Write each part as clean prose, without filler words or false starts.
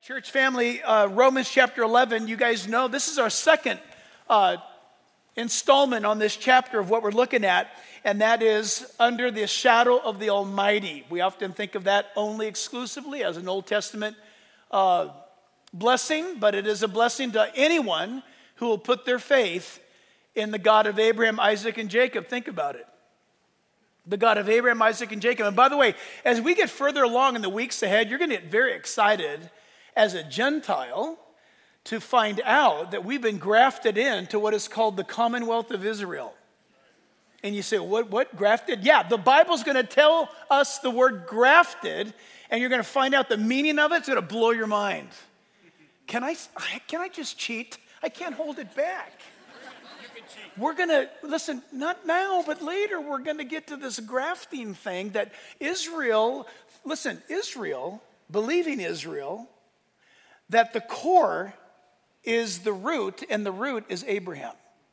Church family, Romans chapter 11, you guys know this is our second installment on this chapter of what we're looking at, and that is under the shadow of the Almighty. We often think of that only exclusively as an Old Testament blessing, but it is a blessing to anyone who will put their faith in the God of Abraham, Isaac, and Jacob. Think about it. The God of Abraham, Isaac, and Jacob. And by the way, as we get further along in the weeks ahead, you're going to get very excited as a Gentile to find out that we've been grafted into what is called the Commonwealth of Israel. And you say, what grafted? Yeah, the Bible's going to tell us the word grafted, and you're going to find out the meaning of it. It's going to blow your mind. Can I just cheat? I can't hold it back. We're going to, listen, not now, but later, we're going to get to this grafting thing that Israel, believing Israel, that the core is the root, and the root is Abraham.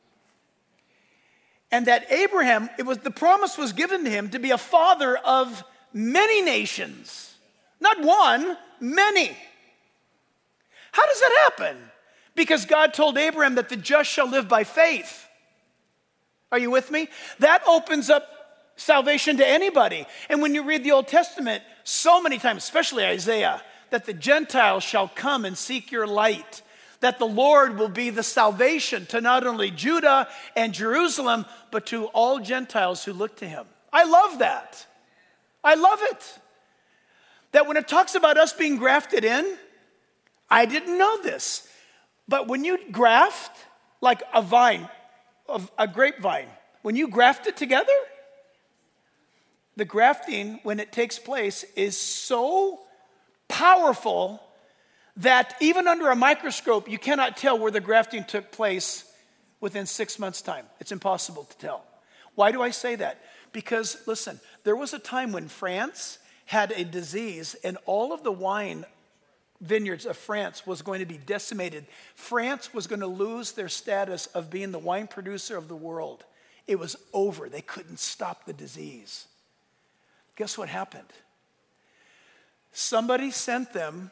And that Abraham, the promise was given to him to be a father of many nations. Not one, many. How does that happen? Because God told Abraham that the just shall live by faith. Are you with me? That opens up salvation to anybody. And when you read the Old Testament, so many times, especially Isaiah, that the Gentiles shall come and seek your light, that the Lord will be the salvation to not only Judah and Jerusalem, but to all Gentiles who look to him. I love that. I love it. That when it talks about us being grafted in, I didn't know this, but when you graft, like a vine, a grapevine, when you graft it together, the grafting, when it takes place, is so powerful that even under a microscope, you cannot tell where the grafting took place within 6 months' time. It's impossible to tell. Why do I say that? Because, listen, there was a time when France had a disease and all of the wine vineyards of France was going to be decimated. France was going to lose their status of being the wine producer of the world. It was over. They couldn't stop the disease. Guess what happened? Somebody sent them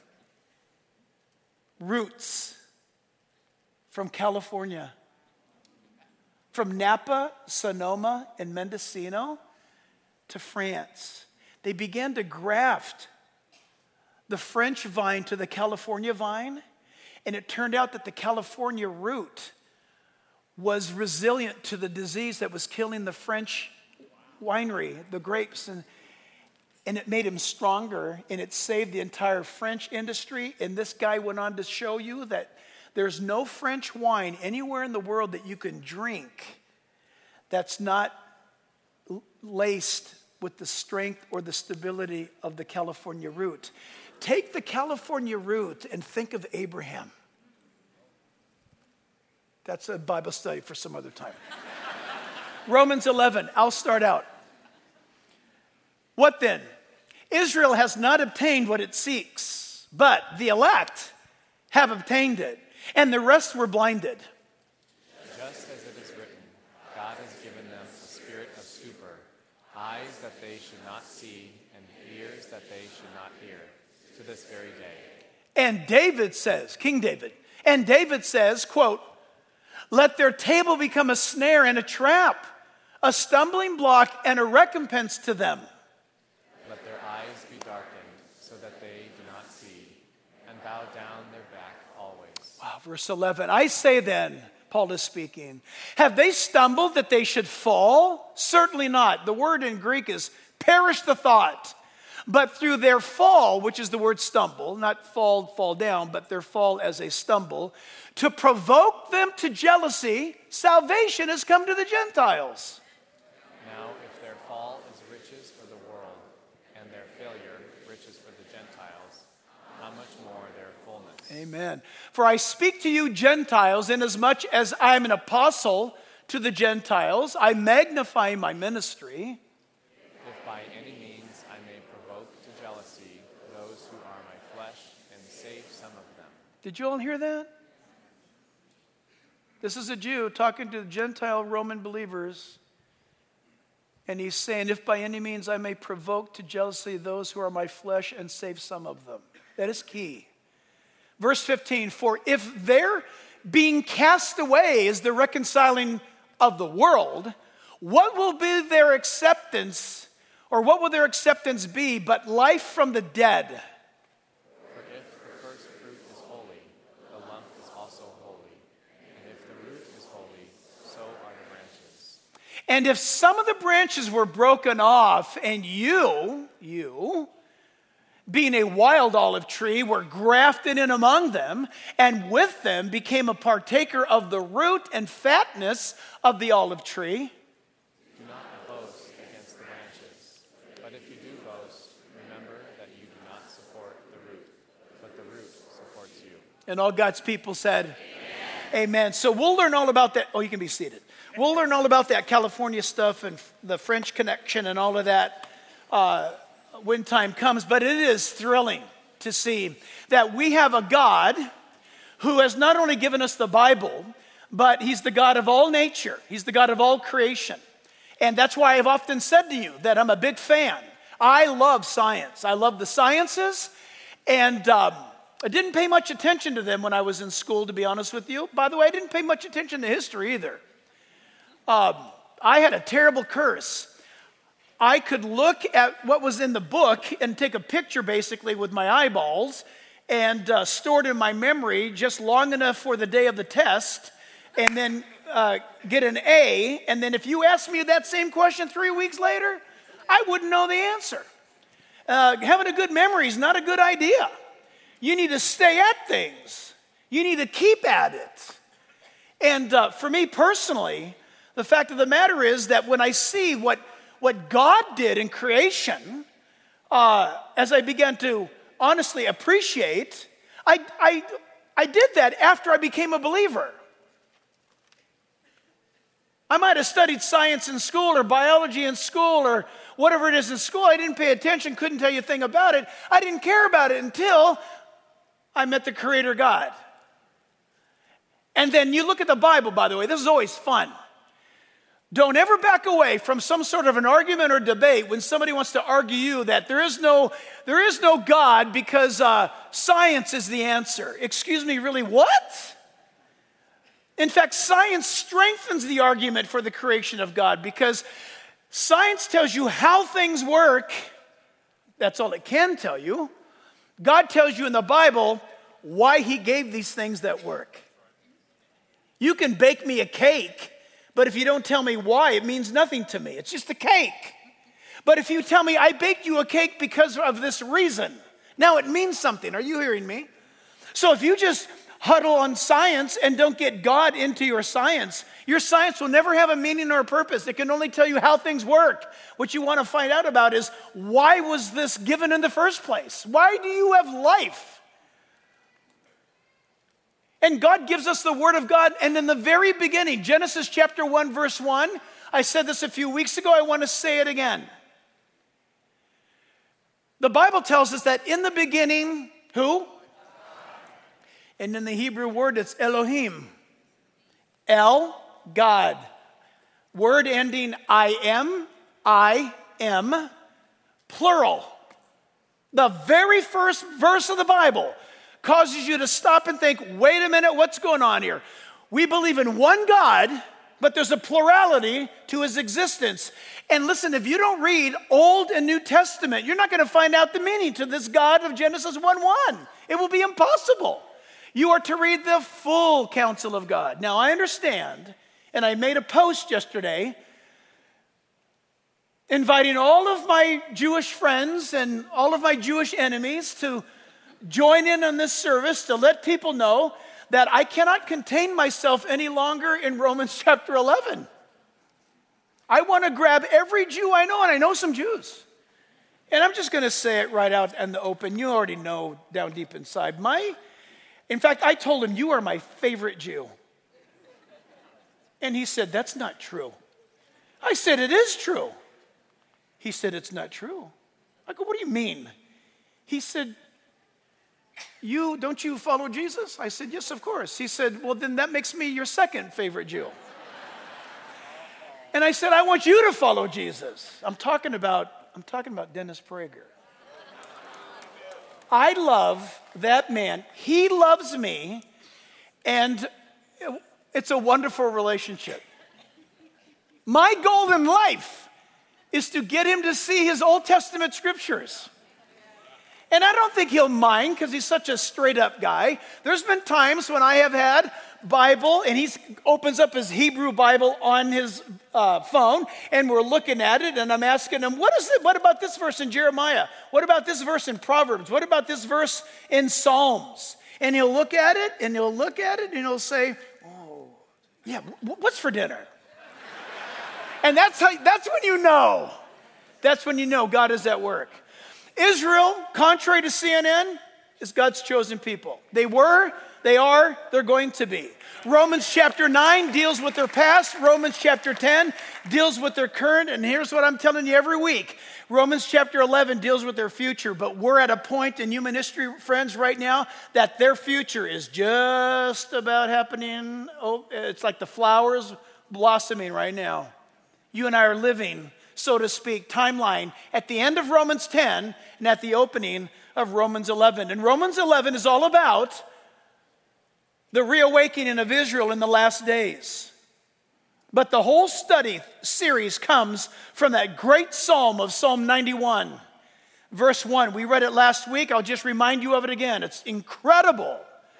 roots from California, from Napa, Sonoma, and Mendocino to France. They began to graft the French vine to the California vine, and it turned out that the California root was resilient to the disease that was killing the French winery, the grapes, and it made him stronger, and it saved the entire French industry. And this guy went on to show you that there's no French wine anywhere in the world that you can drink that's not laced with the strength or the stability of the California root. Take the California root and think of Abraham. That's a Bible study for some other time. Romans 11, I'll start out. What then? Israel has not obtained what it seeks, but the elect have obtained it, and the rest were blinded. Just as it is written, God has given them a spirit of stupor, eyes that they should not see, and ears that they should not hear, to this very day. And David says, King David, and David says, quote, let their table become a snare and a trap, a stumbling block and a recompense to them. Let their eyes be darkened so that they do not see, and bow down their back always. Wow, verse 11, I say then, Paul is speaking, have they stumbled that they should fall? Certainly not. The word in Greek is perish the thought. But through their fall, which is the word stumble, not fall down, but their fall as a stumble, to provoke them to jealousy, salvation has come to the Gentiles. Now, if their fall is riches for the world, and their failure riches for the Gentiles, how much more their fullness? Amen. For I speak to you Gentiles, inasmuch as I am an apostle to the Gentiles, I magnify my ministry. If by any means I may provoke to jealousy those who are my flesh and save some of them. Did you all hear that? This is a Jew talking to the Gentile Roman believers. And he's saying, if by any means I may provoke to jealousy those who are my flesh and save some of them. That is key. Verse 15, for if their being cast away is the reconciling of the world, what will be their acceptance, or what will their acceptance be but life from the dead? For if the first fruit is holy, the lump is also holy. And if the root is holy, so are the branches. And if some of the branches were broken off, and you, being a wild olive tree, were grafted in among them, and with them became a partaker of the root and fatness of the olive tree. Do not boast against the branches. But if you do boast, remember that you do not support the root, but the root supports you. And all God's people said, Amen. So we'll learn all about that. Oh, you can be seated. We'll learn all about that California stuff and the French connection and all of that when time comes. But it is thrilling to see that we have a God who has not only given us the Bible, but he's the God of all nature. He's the God of all creation. And that's why I've often said to you that I'm a big fan. I love science. I love the sciences. And I didn't pay much attention to them when I was in school, to be honest with you. By the way, I didn't pay much attention to history either. I had a terrible curse. I could look at what was in the book and take a picture basically with my eyeballs and store it in my memory just long enough for the day of the test and then get an A. And then if you asked me that same question 3 weeks later, I wouldn't know the answer. Having a good memory is not a good idea. You need to stay at things. You need to keep at it. And for me personally, the fact of the matter is that when I see what God did in creation, as I began to honestly appreciate, I did that after I became a believer. I might have studied science in school or biology in school or whatever it is in school. I didn't pay attention, couldn't tell you a thing about it. I didn't care about it until I met the Creator God. And then you look at the Bible, by the way, this is always fun. Don't ever back away from some sort of an argument or debate when somebody wants to argue you that there is no God because science is the answer. Excuse me, really, what? In fact, science strengthens the argument for the creation of God because science tells you how things work. That's all it can tell you. God tells you in the Bible why he gave these things that work. You can bake me a cake, but if you don't tell me why, it means nothing to me. It's just a cake. But if you tell me, I baked you a cake because of this reason, now it means something. Are you hearing me? So if you just huddle on science and don't get God into your science will never have a meaning or a purpose. It can only tell you how things work. What you want to find out about is, why was this given in the first place? Why do you have life? And God gives us the Word of God, and in the very beginning, Genesis chapter 1, verse 1, I said this a few weeks ago, I want to say it again. The Bible tells us that in the beginning, who? And in the Hebrew word, it's Elohim. El, God. Word ending I am, plural. The very first verse of the Bible causes you to stop and think, wait a minute, what's going on here? We believe in one God, but there's a plurality to his existence. And listen, if you don't read Old and New Testament, you're not going to find out the meaning to this God of Genesis 1:1. It will be impossible. You are to read the full counsel of God. Now, I understand, and I made a post yesterday inviting all of my Jewish friends and all of my Jewish enemies to join in on this service to let people know that I cannot contain myself any longer in Romans chapter 11. I want to grab every Jew I know, and I know some Jews. And I'm just going to say it right out in the open. You already know down deep inside. In fact, I told him, you are my favorite Jew. And he said, that's not true. I said, it is true. He said, it's not true. I go, what do you mean? He said, don't you follow Jesus? I said, yes, of course. He said, well, then that makes me your second favorite Jew. And I said, I want you to follow Jesus. I'm talking about Dennis Prager. I love that man. He loves me, and it's a wonderful relationship. My goal in life is to get him to see his Old Testament scriptures. And I don't think he'll mind because he's such a straight up guy. There's been times when I have had Bible and he opens up his Hebrew Bible on his phone and we're looking at it and I'm asking him, what is it? What about this verse in Jeremiah? What about this verse in Proverbs? What about this verse in Psalms? And he'll look at it and he'll say, oh, yeah, what's for dinner? And that's when you know. That's when you know God is at work. Israel, contrary to CNN, is God's chosen people. They were, they are, they're going to be. Romans chapter 9 deals with their past. Romans chapter 10 deals with their current. And here's what I'm telling you every week. Romans chapter 11 deals with their future. But we're at a point in human history, friends, right now, that their future is just about happening. Oh, it's like the flowers blossoming right now. You and I are living, so to speak, timeline at the end of Romans 10 and at the opening of Romans 11. And Romans 11 is all about the reawakening of Israel in the last days. But the whole study series comes from that great psalm of Psalm 91, verse 1. We read it last week. I'll just remind you of it again. It's incredible.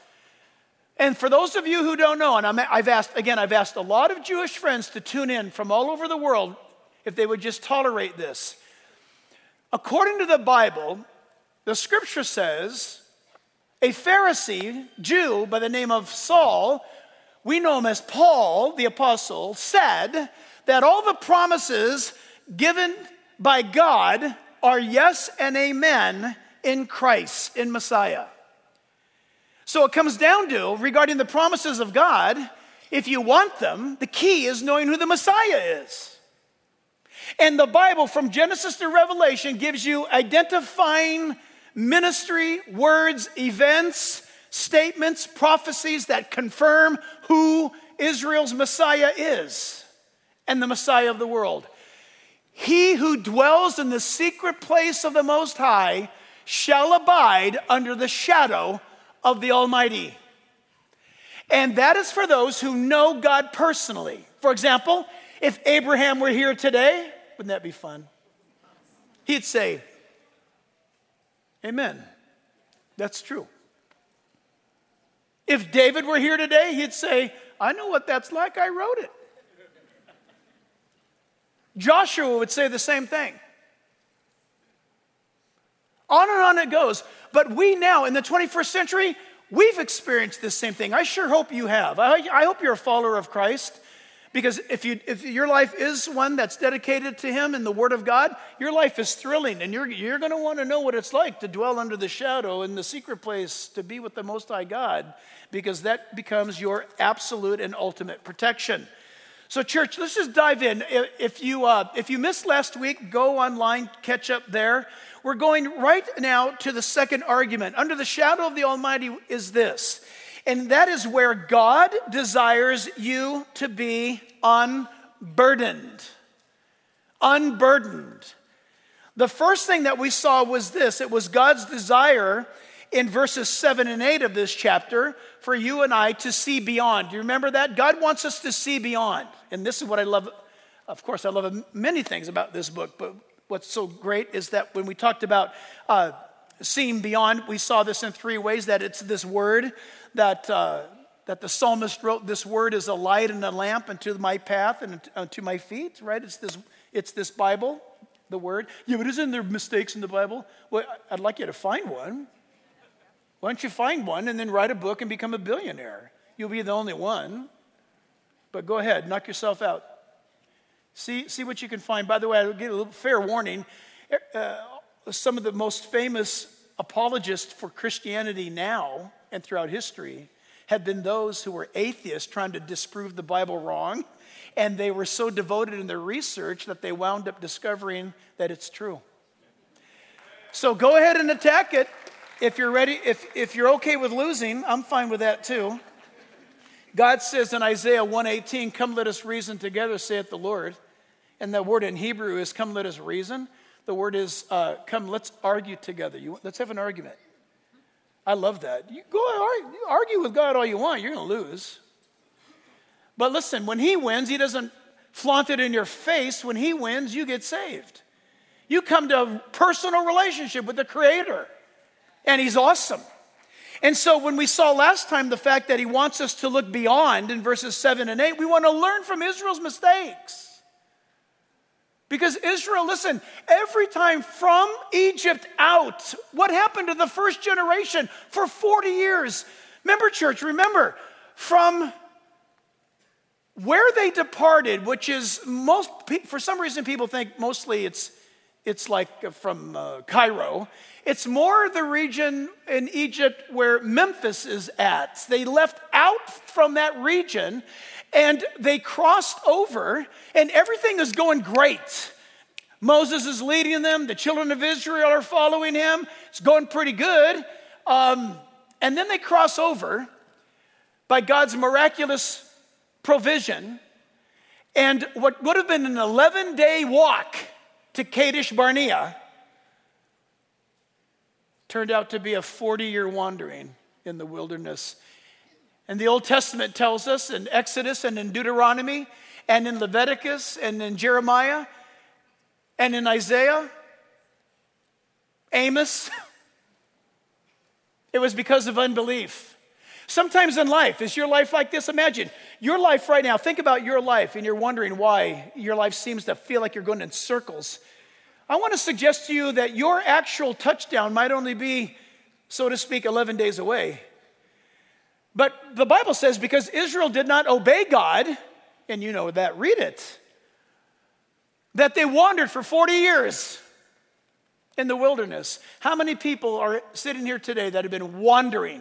And for those of you who don't know, and I've asked a lot of Jewish friends to tune in from all over the world if they would just tolerate this. According to the Bible, the scripture says, a Pharisee, Jew by the name of Saul, we know him as Paul, the apostle, said that all the promises given by God are yes and amen in Christ, in Messiah. So it comes down to, regarding the promises of God, if you want them, the key is knowing who the Messiah is. And the Bible, from Genesis to Revelation, gives you identifying ministry, words, events, statements, prophecies that confirm who Israel's Messiah is and the Messiah of the world. He who dwells in the secret place of the Most High shall abide under the shadow of the Almighty. And that is for those who know God personally. For example, if Abraham were here today, wouldn't that be fun? He'd say, amen. That's true. If David were here today, he'd say, I know what that's like, I wrote it. Joshua would say the same thing. On and on it goes. But we now, in the 21st century, we've experienced this same thing. I sure hope you have. I hope you're a follower of Christ. Because if your life is one that's dedicated to Him and the Word of God, your life is thrilling. And you're going to want to know what it's like to dwell under the shadow in the secret place, to be with the Most High God. Because that becomes your absolute and ultimate protection. So church, let's just dive in. If you missed last week, go online, catch up there. We're going right now to the second argument. Under the shadow of the Almighty is this. And that is where God desires you to be unburdened. Unburdened. The first thing that we saw was this. It was God's desire in verses 7 and 8 of this chapter for you and I to see beyond. Do you remember that? God wants us to see beyond. And this is what I love. Of course, I love many things about this book, but what's so great is that when we talked about seeing beyond, we saw this in three ways, that it's this word that the psalmist wrote. This word is a light and a lamp unto my path and unto my feet, right? It's this Bible, the word. Yeah, but isn't there mistakes in the Bible? Well, I'd like you to find one. Why don't you find one and then write a book and become a billionaire? You'll be the only one. But go ahead, knock yourself out. See what you can find. By the way, I'll give a little fair warning. Some of the most famous apologists for Christianity now and throughout history have been those who were atheists trying to disprove the Bible wrong. And they were so devoted in their research that they wound up discovering that it's true. So go ahead and attack it. If you're ready, if you're okay with losing, I'm fine with that too. God says in Isaiah 1:18, come let us reason together, saith the Lord. And the word in Hebrew is come let us reason. The word is come let's argue together. Let's have an argument. I love that. You go argue with God all you want, you're going to lose. But listen, when he wins, he doesn't flaunt it in your face. When he wins, you get saved. You come to a personal relationship with the Creator, and he's awesome. And so when we saw last time the fact that he wants us to look beyond in verses 7 and 8, we want to learn from Israel's mistakes. Because Israel, listen, every time from Egypt out, what happened to the first generation for 40 years? Remember, church, from where they departed, which is for some reason people think mostly it's like from Cairo. It's more the region in Egypt where Memphis is at. They left out from that region and they crossed over and everything is going great. Moses is leading them. The children of Israel are following him. It's going pretty good. And then they cross over by God's miraculous provision. And what would have been an 11-day walk to Kadesh Barnea turned out to be a 40-year wandering in the wilderness. And the Old Testament tells us in Exodus and in Deuteronomy and in Leviticus and in Jeremiah and in Isaiah, Amos, it was because of unbelief. Sometimes in life, is your life like this? Imagine your life right now. Think about your life and you're wondering why your life seems to feel like you're going in circles. I want to suggest to you that your actual touchdown might only be, so to speak, 11 days away. But the Bible says because Israel did not obey God, and you know that, read it, that they wandered for 40 years in the wilderness. How many people are sitting here today that have been wandering,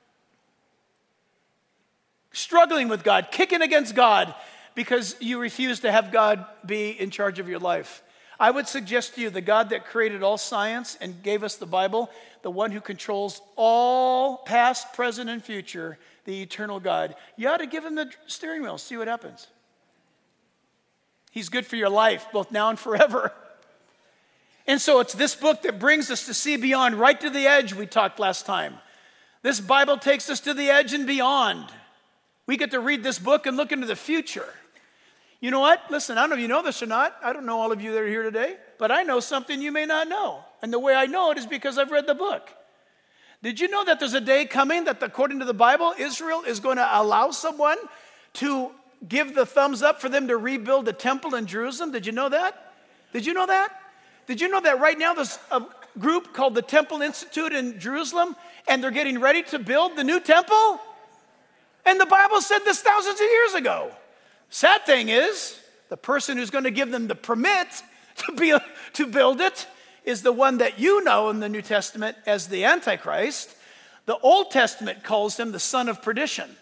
struggling with God, kicking against God because you refuse to have God be in charge of your life? I would suggest to you the God that created all science and gave us the Bible, the one who controls all past, present, and future, the eternal God, you ought to give him the steering wheel, see what happens. He's good for your life, both now and forever. And so it's this book that brings us to see beyond, right to the edge we talked last time. This Bible takes us to the edge and beyond. We get to read this book and look into the future. You know what? Listen, I don't know if you know this or not. I don't know all of you that are here today, but I know something you may not know. And the way I know it is because I've read the book. Did you know that there's a day coming that, according to the Bible, Israel is going to allow someone to give the thumbs up for them to rebuild the temple in Jerusalem? Did you know that? Did you know that? Did you know that right now there's a group called the Temple Institute in Jerusalem, and they're getting ready to build the new temple? And the Bible said this thousands of years ago. Sad thing is, the person who's going to give them the permit to build it is the one that you know in the New Testament as the Antichrist. The Old Testament calls him the son of perdition.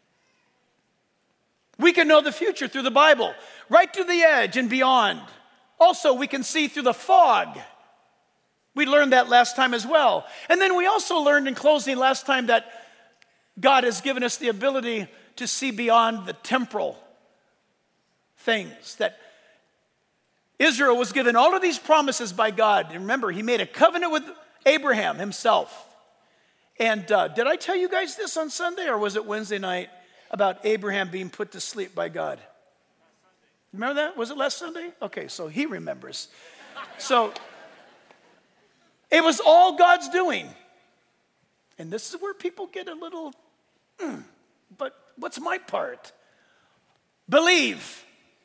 We can know the future through the Bible, right to the edge and beyond. Also, we can see through the fog. We learned that last time as well. And then we also learned in closing last time that God has given us the ability to see beyond the temporal things, that Israel was given all of these promises by God. And remember, he made a covenant with Abraham himself. And did I tell you guys this on Sunday, or was it Wednesday night, about Abraham being put to sleep by God? Remember that? Was it last Sunday? Okay, so he remembers. So it was all God's doing. And this is where people get a little, but what's my part? Believe.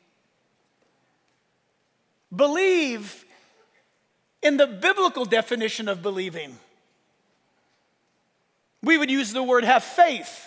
Believe in the biblical definition of believing. We would use the word have faith.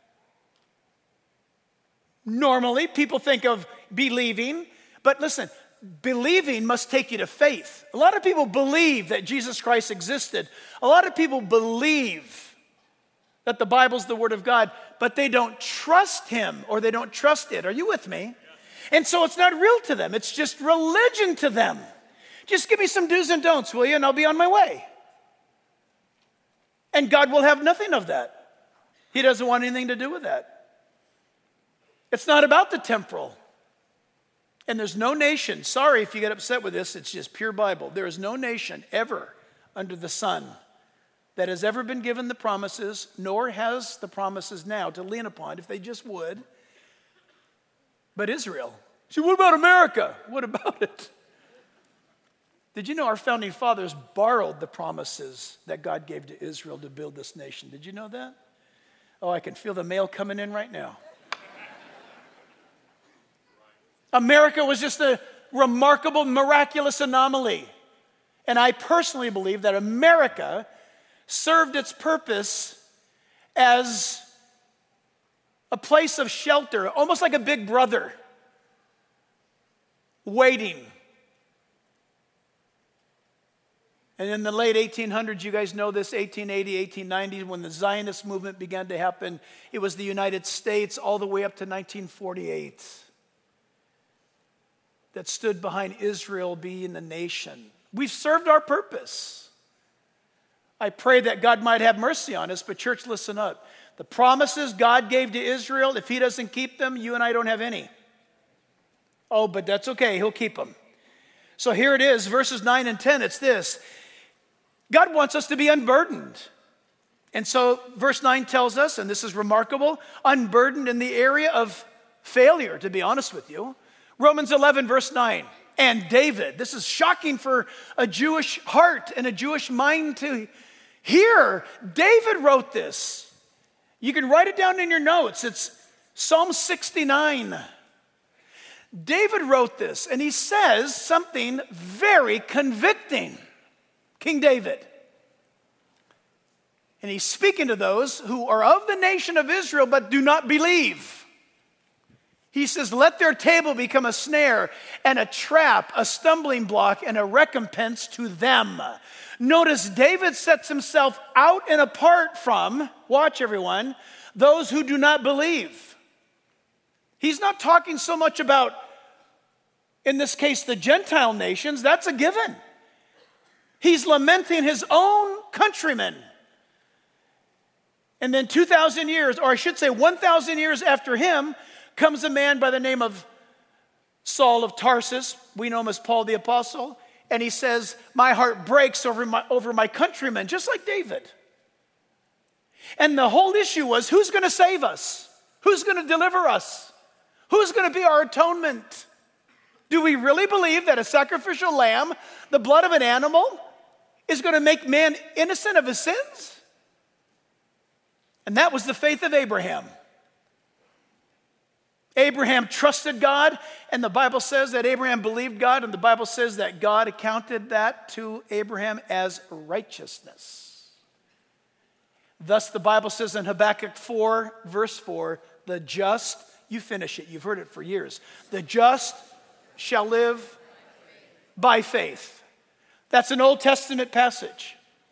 Normally, people think of believing, but listen, believing must take you to faith. A lot of people believe that Jesus Christ existed. A lot of people believe that the Bible's the Word of God, but they don't trust Him or they don't trust it. Are you with me? And so it's not real to them. It's just religion to them. Just give me some do's and don'ts, will you? And I'll be on my way. And God will have nothing of that. He doesn't want anything to do with that. It's not about the temporal. And there's no nation, sorry if you get upset with this, it's just pure Bible. There is no nation ever under the sun that has ever been given the promises, nor has the promises now to lean upon, if they just would, but Israel. So what about America? What about it? Did you know our founding fathers borrowed the promises that God gave to Israel to build this nation? Did you know that? Oh, I can feel the mail coming in right now. America was just a remarkable, miraculous anomaly. And I personally believe that America served its purpose as a place of shelter, almost like a big brother, waiting. And in the late 1800s, you guys know this, 1880, 1890, when the Zionist movement began to happen, it was the United States all the way up to 1948 that stood behind Israel being the nation. We've served our purpose. I pray that God might have mercy on us, but church, listen up. The promises God gave to Israel, if he doesn't keep them, you and I don't have any. Oh, but that's okay, he'll keep them. So here it is, verses 9 and 10, it's this. God wants us to be unburdened. And so verse 9 tells us, and this is remarkable, unburdened in the area of failure, to be honest with you. Romans 11, verse 9. And David, this is shocking for a Jewish heart and a Jewish mind to hear. David wrote this. You can write it down in your notes. It's Psalm 69. David wrote this, and he says something very convicting. King David. And he's speaking to those who are of the nation of Israel but do not believe. He says, let their table become a snare and a trap, a stumbling block, and a recompense to them. Notice David sets himself out and apart from, watch everyone, those who do not believe. He's not talking so much about, in this case, the Gentile nations. That's a given. He's lamenting his own countrymen. And then 2,000 years, or I should say 1,000 years after him, comes a man by the name of Saul of Tarsus. We know him as Paul the Apostle. And he says, my heart breaks over my countrymen, just like David. And the whole issue was, who's going to save us? Who's going to deliver us? Who's going to be our atonement? Do we really believe that a sacrificial lamb, the blood of an animal, is going to make man innocent of his sins? And that was the faith of Abraham. Abraham trusted God, and the Bible says that Abraham believed God, and the Bible says that God accounted that to Abraham as righteousness. Thus, the Bible says in Habakkuk 4, verse 4, the just, you finish it, you've heard it for years, the just shall live by faith. That's an Old Testament passage.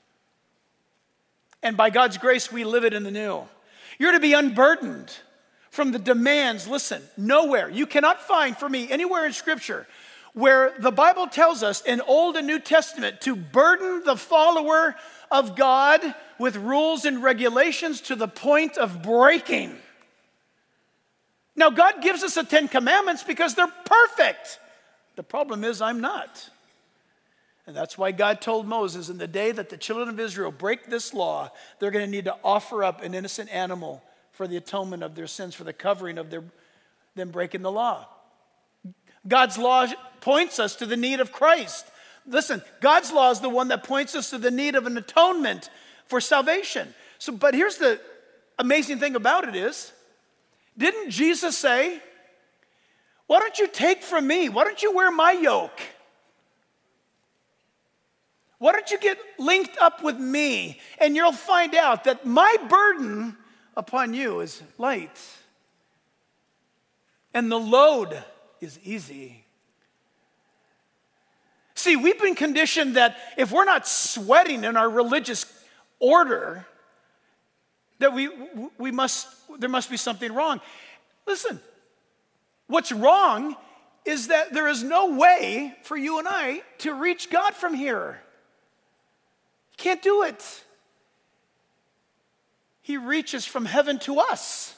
And by God's grace, we live it in the new. You're to be unburdened from the demands. Listen, nowhere, you cannot find for me anywhere in Scripture where the Bible tells us in Old and New Testament to burden the follower of God with rules and regulations to the point of breaking. Now, God gives us the 10 Commandments because they're perfect. The problem is I'm not. And that's why God told Moses, in the day that the children of Israel break this law, they're going to need to offer up an innocent animal for the atonement of their sins, for the covering of them breaking the law. God's law points us to the need of Christ. Listen, God's law is the one that points us to the need of an atonement for salvation. But here's the amazing thing about it is, didn't Jesus say, why don't you take from me? Why don't you wear my yoke? Why don't you get linked up with me, and you'll find out that my burden upon you is light, and the load is easy. See, we've been conditioned that if we're not sweating in our religious order, that there must be something wrong. Listen, what's wrong is that there is no way for you and I to reach God from here. You can't do it. He reaches from heaven to us.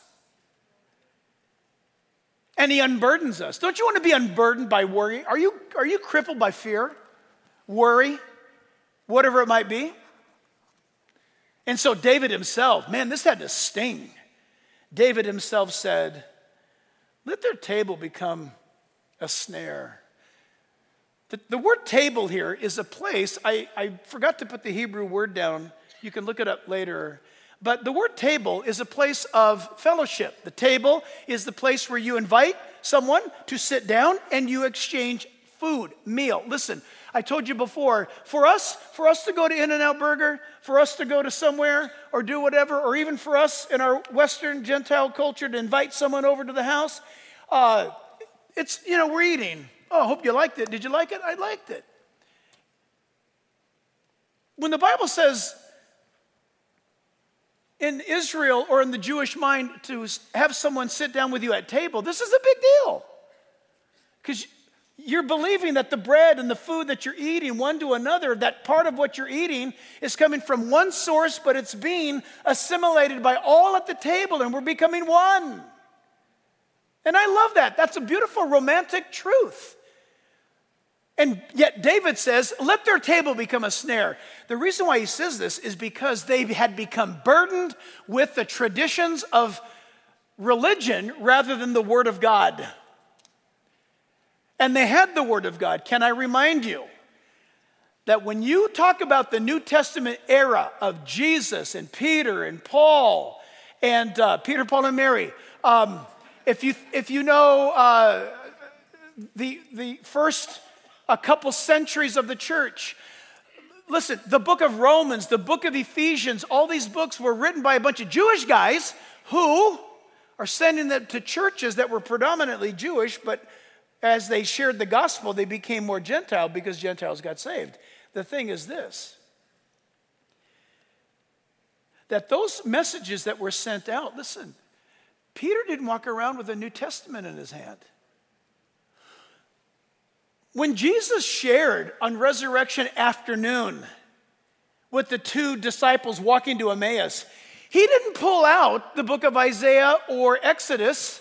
And he unburdens us. Don't you want to be unburdened by worry? Are you crippled by fear, worry, whatever it might be? And so David himself, man, this had to sting. David himself said, let their table become a snare. The word table here is a place, I forgot to put the Hebrew word down. You can look it up later. But the word table is a place of fellowship. The table is the place where you invite someone to sit down and you exchange food, meal. Listen, I told you before, for us to go to In-N-Out Burger, for us to go to somewhere or do whatever, or even for us in our Western Gentile culture to invite someone over to the house, it's, we're eating. Oh, I hope you liked it. Did you like it? I liked it. When the Bible says in Israel or in the Jewish mind to have someone sit down with you at table, this is a big deal. Because you're believing that the bread and the food that you're eating one to another, that part of what you're eating is coming from one source, but it's being assimilated by all at the table and we're becoming one. And I love that. That's a beautiful romantic truth. And yet David says, let their table become a snare. The reason why he says this is because they had become burdened with the traditions of religion rather than the Word of God. And they had the Word of God. Can I remind you that when you talk about the New Testament era of Jesus and Peter and Paul and Peter, Paul, and Mary, if you know the first a couple centuries of the church, listen, the book of Romans, the book of Ephesians, all these books were written by a bunch of Jewish guys who are sending them to churches that were predominantly Jewish, but as they shared the gospel, they became more Gentile because Gentiles got saved. The thing is this, that those messages that were sent out, listen, Peter didn't walk around with a New Testament in his hand. When Jesus shared on resurrection afternoon with the two disciples walking to Emmaus, he didn't pull out the book of Isaiah or Exodus.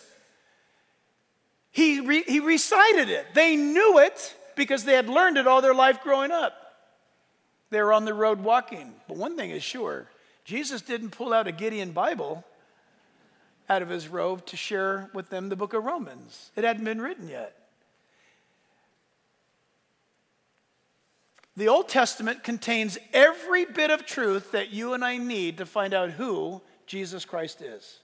He recited it. They knew it because they had learned it all their life growing up. They were on the road walking. But one thing is sure, Jesus didn't pull out a Gideon Bible out of his robe to share with them the book of Romans. It hadn't been written yet. The Old Testament contains every bit of truth that you and I need to find out who Jesus Christ is.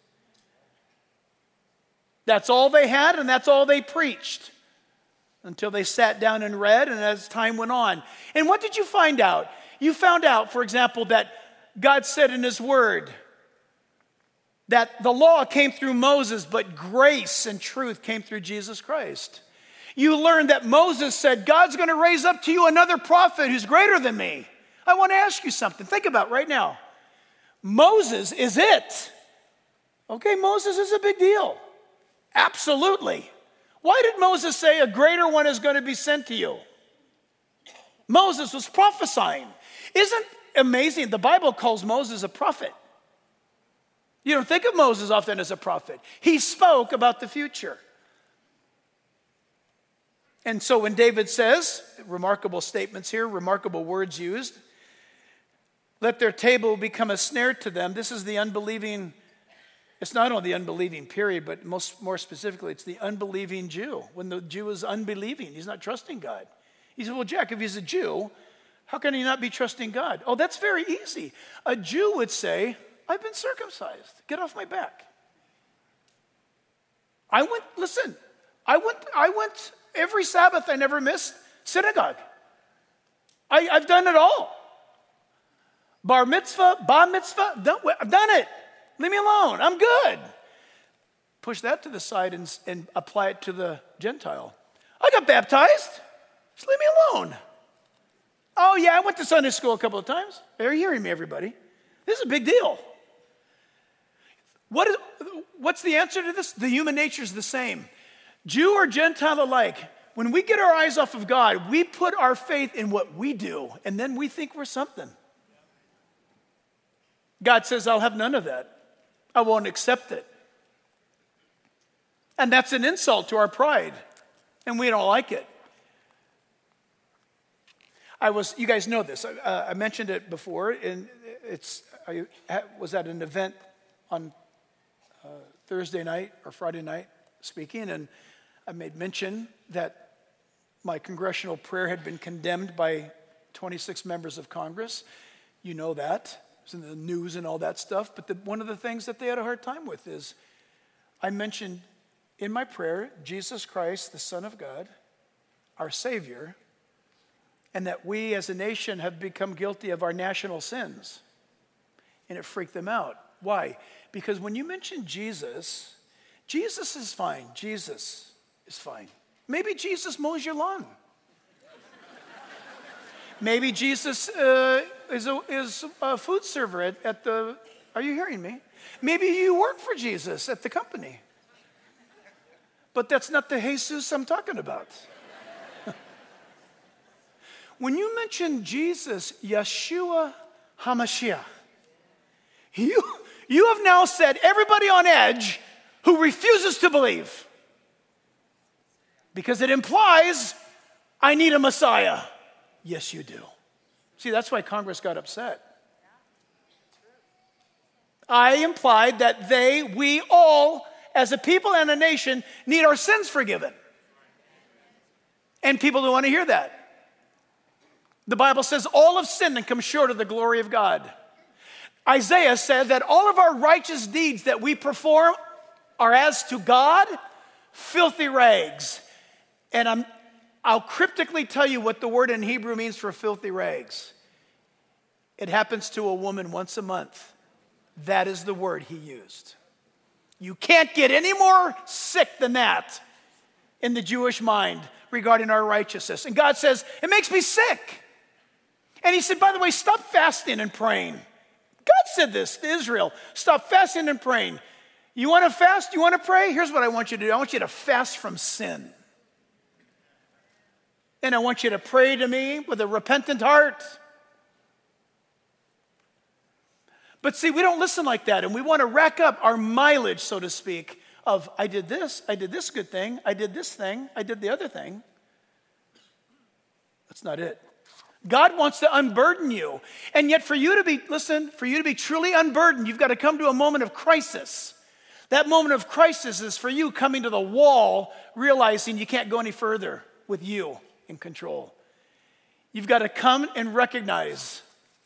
That's all they had and that's all they preached until they sat down and read and as time went on. And what did you find out? You found out, for example, that God said in his word that the law came through Moses, but grace and truth came through Jesus Christ. You learned that Moses said, God's going to raise up to you another prophet who's greater than me. I want to ask you something. Think about it right now. Moses is it. Okay, Moses is a big deal. Absolutely. Why did Moses say a greater one is going to be sent to you? Moses was prophesying. Isn't it amazing? The Bible calls Moses a prophet. You don't think of Moses often as a prophet. He spoke about the future. And so when David says, remarkable statements here, remarkable words used, let their table become a snare to them. This is the unbelieving, it's not only the unbelieving period, but more specifically, it's the unbelieving Jew. When the Jew is unbelieving, he's not trusting God. He said, well, Jack, if he's a Jew, how can he not be trusting God? Oh, that's very easy. A Jew would say, I've been circumcised. Get off my back. I went every Sabbath, I never missed synagogue. I've done it all. Bar mitzvah, bar mitzvah, I've done it. Leave me alone. I'm good. Push that to the side and apply it to the Gentile. I got baptized. Just leave me alone. Oh, yeah, I went to Sunday school a couple of times. Are you hearing me, everybody? This is a big deal. What's the answer to this? The human nature is the same. Jew or Gentile alike, when we get our eyes off of God, we put our faith in what we do, and then we think we're something. God says, I'll have none of that. I won't accept it. And that's an insult to our pride, and we don't like it. You guys know this. I mentioned it before, and I was at an event on Thursday night or Friday night speaking, and I made mention that my congressional prayer had been condemned by 26 members of Congress. You know that. It's in the news and all that stuff. But one of the things that they had a hard time with is I mentioned in my prayer Jesus Christ, the Son of God, our Savior, and that we as a nation have become guilty of our national sins. And it freaked them out. Why? Because when you mention Jesus, Jesus is fine. Jesus is fine. Maybe Jesus mows your lawn. Maybe Jesus is a food server at the, are you hearing me? Maybe you work for Jesus at the company. But that's not the Jesus I'm talking about. When you mention Jesus, Yeshua HaMashiach, you have now set everybody on edge who refuses to believe. Because it implies, I need a Messiah. Yes, you do. See, that's why Congress got upset. I implied that we all, as a people and a nation, need our sins forgiven. And people don't want to hear that. The Bible says all have sinned and come short of the glory of God. Isaiah said that all of our righteous deeds that we perform are as to God, filthy rags. And I'll cryptically tell you what the word in Hebrew means for filthy rags. It happens to a woman once a month. That is the word he used. You can't get any more sick than that in the Jewish mind regarding our righteousness. And God says, it makes me sick. And he said, by the way, stop fasting and praying. God said this to Israel. Stop fasting and praying. You want to fast? You want to pray? Here's what I want you to do. I want you to fast from sin. And I want you to pray to me with a repentant heart. But see, we don't listen like that, and we want to rack up our mileage, so to speak, of I did this good thing, I did this thing, I did the other thing. That's not it. God wants to unburden you. And yet for you to be truly unburdened, you've got to come to a moment of crisis. That moment of crisis is for you coming to the wall, realizing you can't go any further with you in control. You've got to come and recognize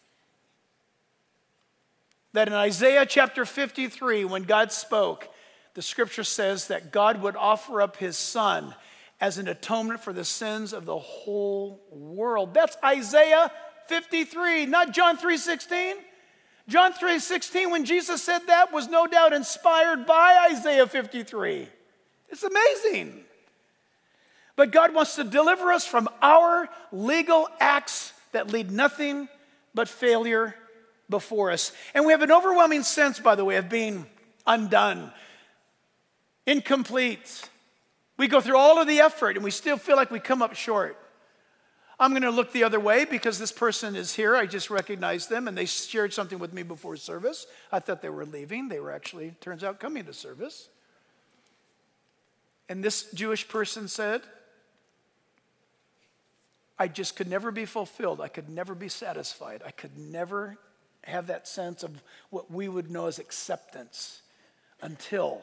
that in Isaiah chapter 53, when God spoke, the scripture says that God would offer up his son as an atonement for the sins of the whole world. That's Isaiah 53, not John 3:16. John 3:16, when Jesus said that, was no doubt inspired by Isaiah 53. It's amazing. But God wants to deliver us from our legal acts that lead nothing but failure before us. And we have an overwhelming sense, by the way, of being undone, incomplete. We go through all of the effort and we still feel like we come up short. I'm going to look the other way because this person is here. I just recognized them and they shared something with me before service. I thought they were leaving. They were actually, turns out, coming to service. And this Jewish person said, I just could never be fulfilled. I could never be satisfied. I could never have that sense of what we would know as acceptance until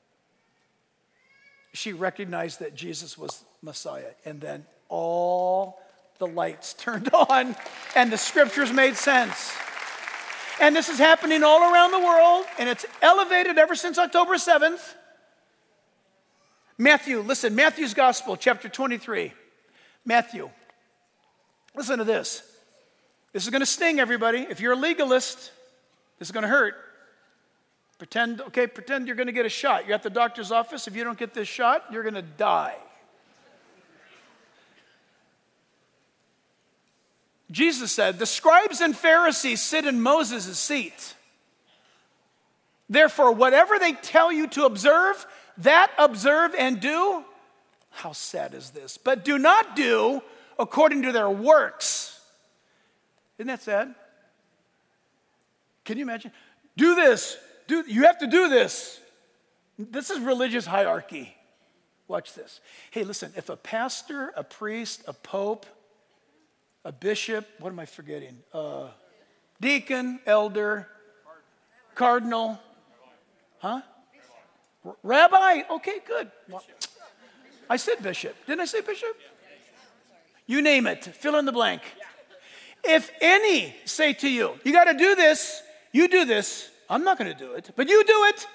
she recognized that Jesus was Messiah. And then all the lights turned on and the scriptures made sense. And this is happening all around the world, and it's elevated ever since October 7th. Matthew's Gospel, chapter 23. Matthew. Listen to this. This is going to sting, everybody. If you're a legalist, this is going to hurt. Pretend you're going to get a shot. You're at the doctor's office. If you don't get this shot, you're going to die. Jesus said, the scribes and Pharisees sit in Moses' seat. Therefore, whatever they tell you to observe, that observe and do. How sad is this? But do not do according to their works. Isn't that sad? Can you imagine? Do this. You have to do this. This is religious hierarchy. Watch this. Hey, listen, if a pastor, a priest, a pope, a bishop, what am I forgetting? Deacon, elder, cardinal, huh? Rabbi, okay, good. Well, I said bishop. Didn't I say bishop? You name it, fill in the blank. If any say to you, you got to do this, you do this, I'm not going to do it, but you do it.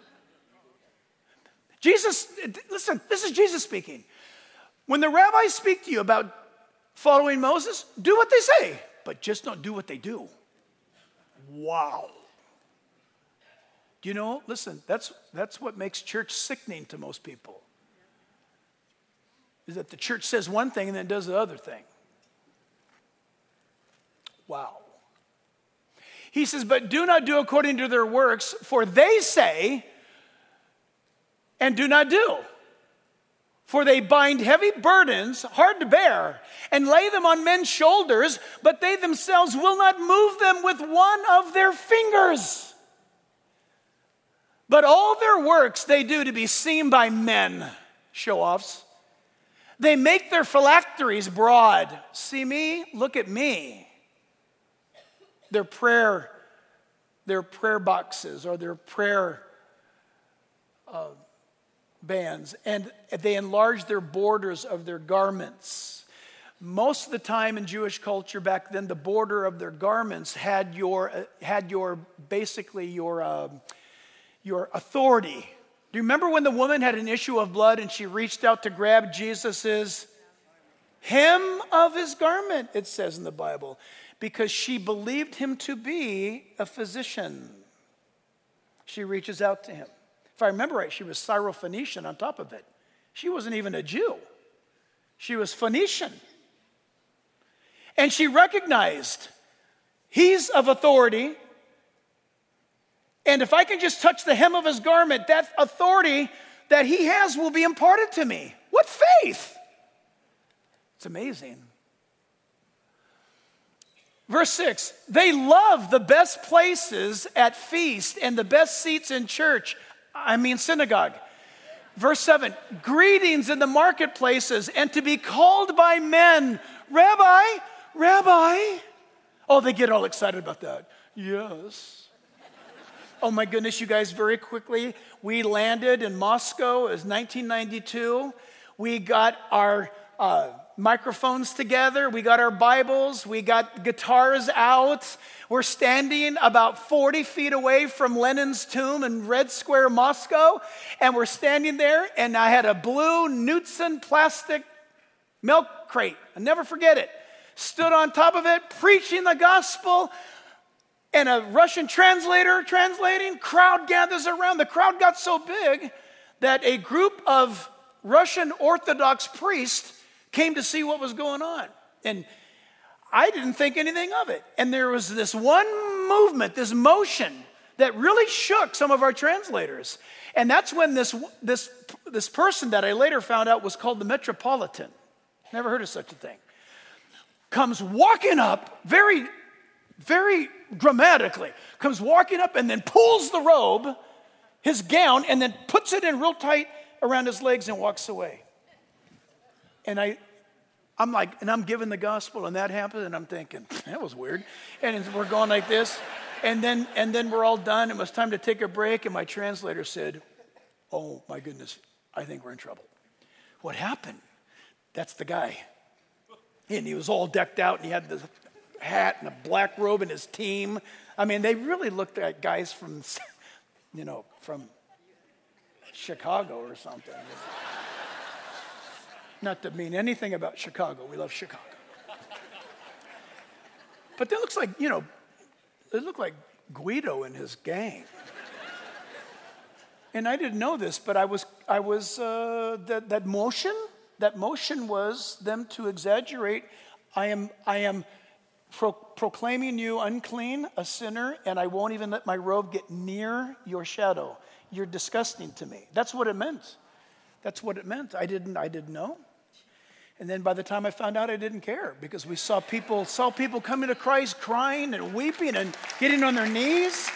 Jesus, listen, this is Jesus speaking. When the rabbis speak to you about following Moses, do what they say, but just don't do what they do. Wow. Do you know, listen, that's what makes church sickening to most people. Is that the church says one thing and then does the other thing. Wow. He says, but do not do according to their works, for they say, and do not do. For they bind heavy burdens, hard to bear, and lay them on men's shoulders, but they themselves will not move them with one of their fingers. But all their works they do to be seen by men, show-offs. They make their phylacteries broad. See me? Look at me. Their prayer boxes or their prayer bands, and they enlarge their borders of their garments. Most of the time in Jewish culture back then, the border of their garments had your authority. Do you remember when the woman had an issue of blood and she reached out to grab Jesus's hem of his garment, it says in the Bible, because she believed him to be a physician. She reaches out to him. If I remember right, she was Syrophoenician on top of it. She wasn't even a Jew. She was Phoenician. And she recognized he's of authority. And if I can just touch the hem of his garment, that authority that he has will be imparted to me. What faith! It's amazing. Verse 6, they love the best places at feast and the best seats in church. Synagogue. Verse 7, greetings in the marketplaces and to be called by men, Rabbi, Rabbi. Oh, they get all excited about that. Yes. Oh my goodness, you guys, very quickly, we landed in Moscow. It was 1992. We got our microphones together. We got our Bibles. We got guitars out. We're standing about 40 feet away from Lenin's tomb in Red Square, Moscow. And we're standing there, and I had a blue Knudsen plastic milk crate. I'll never forget it. Stood on top of it, preaching the gospel. And a Russian translator translating. Crowd gathers around. The crowd got so big that a group of Russian Orthodox priests came to see what was going on. And I didn't think anything of it. And there was this one movement, this motion that really shook some of our translators. And that's when this person that I later found out was called the Metropolitan. Never heard of such a thing. Comes walking up very, very dramatically. Comes walking up and then pulls the robe, his gown, and then puts it in real tight around his legs and walks away. And I'm giving the gospel, and that happened, and I'm thinking, that was weird. And we're going like this, and then we're all done. It was time to take a break, and my translator said, oh my goodness, I think we're in trouble. What happened? That's the guy. And he was all decked out, and he had the hat and a black robe and his team. They really looked like guys from Chicago or something. Not to mean anything about Chicago. We love Chicago. But they look like Guido and his gang. And I didn't know this, but that motion was them to exaggerate. I am proclaiming you unclean, a sinner, and I won't even let my robe get near your shadow. You're disgusting to me. That's what it meant. That's what it meant. I didn't know. And then by the time I found out, I didn't care, because we saw people coming to Christ crying and weeping and getting on their knees.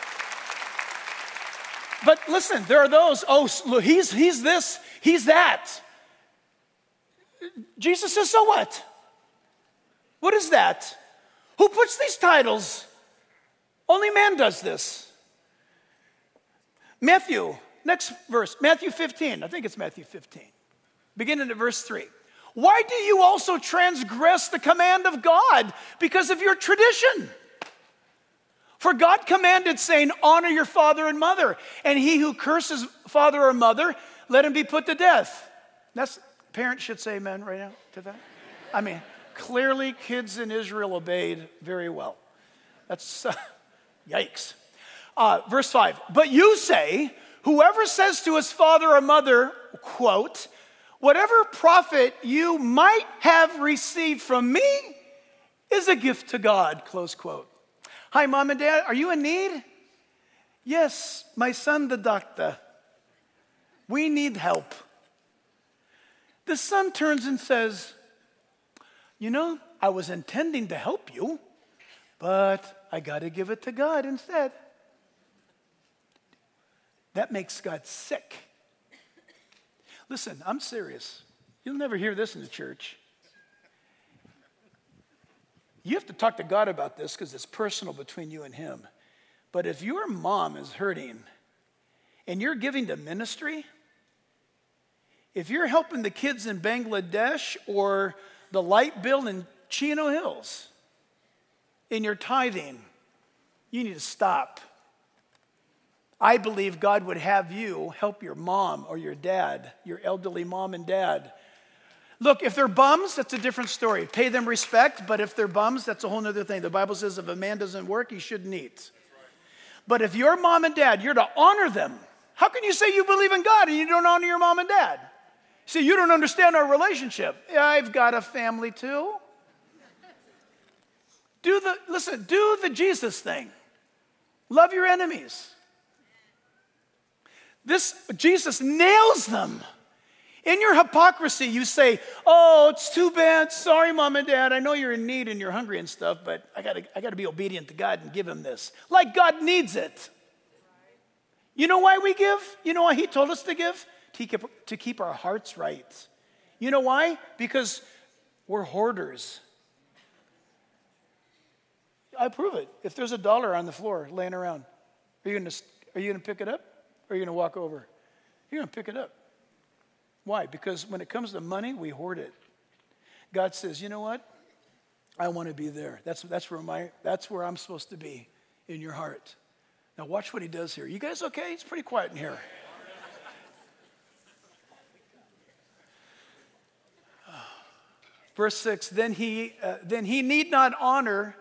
But listen, there are those, look, he's this, he's that. Jesus says, so what? What is that? Who puts these titles? Only man does this. Matthew, next verse, Matthew 15. I think it's Matthew 15. Beginning at verse 3. Why do you also transgress the command of God because of your tradition? For God commanded, saying, honor your father and mother, and he who curses father or mother, let him be put to death. Parents should say amen right now to that. I mean, clearly kids in Israel obeyed very well. That's, yikes. Verse 5, but you say, whoever says to his father or mother, quote, whatever profit you might have received from me is a gift to God, close quote. Hi, Mom and Dad, are you in need? Yes, my son, the doctor. We need help. The son turns and says, I was intending to help you, but I got to give it to God instead. That makes God sick. Listen, I'm serious. You'll never hear this in the church. You have to talk to God about this because it's personal between you and him. But if your mom is hurting and you're giving to ministry, if you're helping the kids in Bangladesh or the light bill in Chino Hills, in your tithing, you need to stop. I believe God would have you help your mom or your dad, your elderly mom and dad. Look, if they're bums, that's a different story. Pay them respect, but if they're bums, that's a whole other thing. The Bible says if a man doesn't work, he shouldn't eat. But if your mom and dad, you're to honor them. How can you say you believe in God and you don't honor your mom and dad? See, you don't understand our relationship. I've got a family too. Do the Jesus thing. Love your enemies. Jesus nails them. In your hypocrisy, you say, oh, it's too bad. Sorry, Mom and Dad. I know you're in need and you're hungry and stuff, but I gotta be obedient to God and give him this. Like God needs it. You know why we give? You know why he told us to give? To keep our hearts right. You know why? Because we're hoarders. I prove it. If there's $1 on the floor laying around, are you gonna pick it up? Or are you gonna walk over? You're gonna pick it up. Why? Because when it comes to money, we hoard it. God says, you know what? I want to be there. That's where I'm supposed to be, in your heart. Now watch what he does here. You guys okay? It's pretty quiet in here. Verse 6, then he need not honor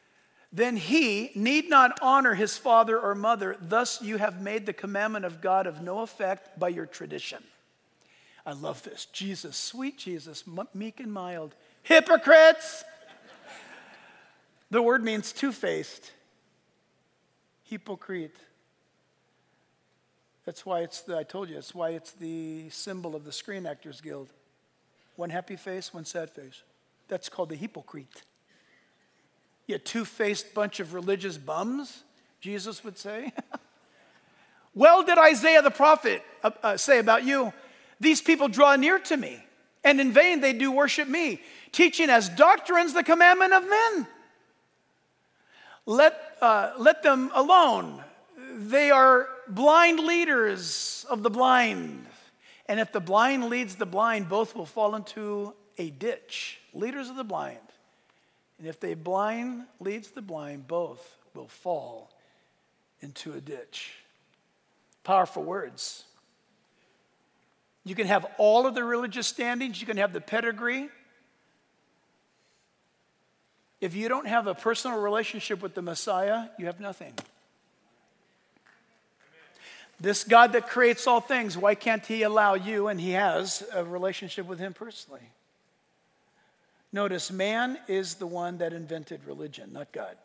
his father or mother. Thus you have made the commandment of God of no effect by your tradition. I love this. Jesus, sweet Jesus, meek and mild. Hypocrites! The word means two-faced. Hypocrite. That's why that's why it's the symbol of the Screen Actors Guild. One happy face, one sad face. That's called the hypocrite. You two-faced bunch of religious bums, Jesus would say. Well did Isaiah the prophet say about you, these people draw near to me, and in vain they do worship me, teaching as doctrines the commandment of men. Let them alone. They are blind leaders of the blind. And if the blind leads the blind, both will fall into a ditch. Leaders of the blind. And if the blind leads the blind, both will fall into a ditch. Powerful words. You can have all of the religious standings. You can have the pedigree. If you don't have a personal relationship with the Messiah, you have nothing. This God that creates all things, why can't he allow you, and he has, a relationship with him personally? Notice, man is the one that invented religion, not God.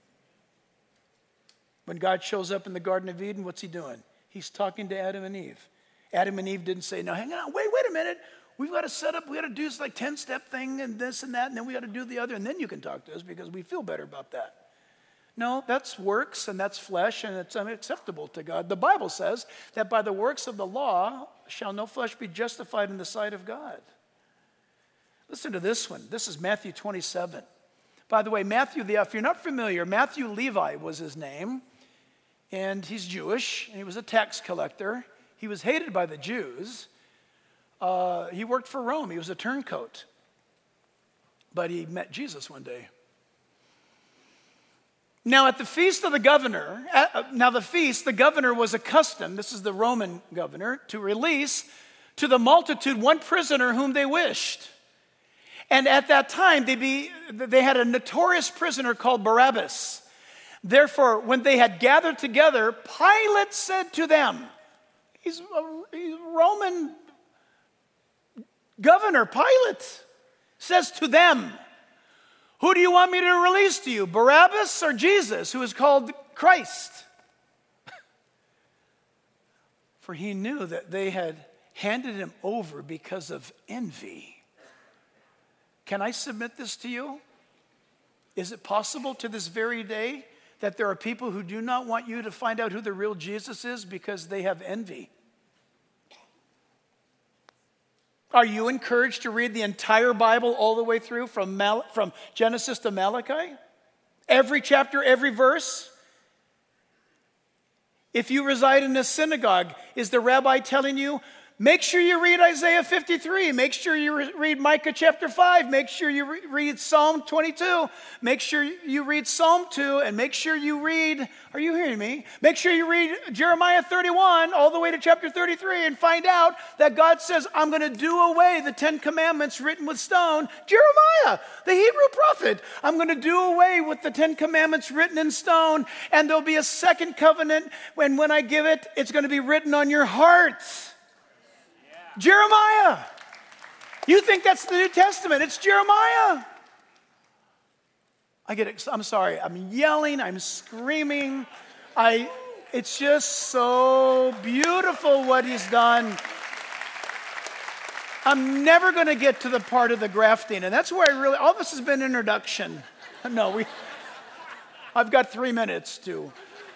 When God shows up in the Garden of Eden, what's he doing? He's talking to Adam and Eve. Adam and Eve didn't say, no, hang on, wait a minute. We've got to set up, we got to do this like 10-step thing and this and that, and then we got to do the other, and then you can talk to us because we feel better about that. No, that's works and that's flesh and it's unacceptable to God. The Bible says that by the works of the law shall no flesh be justified in the sight of God. Listen to this one. This is Matthew 27. By the way, Matthew, if you're not familiar, Matthew Levi was his name, and he's Jewish, and he was a tax collector. He was hated by the Jews. He worked for Rome. He was a turncoat. But he met Jesus one day. Now at the feast of the governor, the governor was accustomed, this is the Roman governor, to release to the multitude one prisoner whom they wished. And at that time, they had a notorious prisoner called Barabbas. Therefore, when they had gathered together, Pilate said to them, he's a Roman governor, Pilate, says to them, who do you want me to release to you, Barabbas or Jesus, who is called Christ? For he knew that they had handed him over because of envy. Can I submit this to you? Is it possible to this very day that there are people who do not want you to find out who the real Jesus is because they have envy? Are you encouraged to read the entire Bible all the way through from Genesis to Malachi? Every chapter, every verse? If you reside in a synagogue, is the rabbi telling you, make sure you read Isaiah 53. Make sure you read Micah chapter 5. Make sure you read Psalm 22. Make sure you read Psalm 2. And make sure you read, are you hearing me? Make sure you read Jeremiah 31 all the way to chapter 33 and find out that God says, I'm going to do away the 10 commandments written with stone. Jeremiah, the Hebrew prophet, I'm going to do away with the 10 commandments written in stone. And there'll be a second covenant. When I give it, it's going to be written on your hearts. Jeremiah. You think that's the New Testament. It's Jeremiah. I'm sorry. I'm yelling. I'm screaming. It's just so beautiful what he's done. I'm never going to get to the part of the grafting. And that's where all this has been introduction. No, I've got 3 minutes to.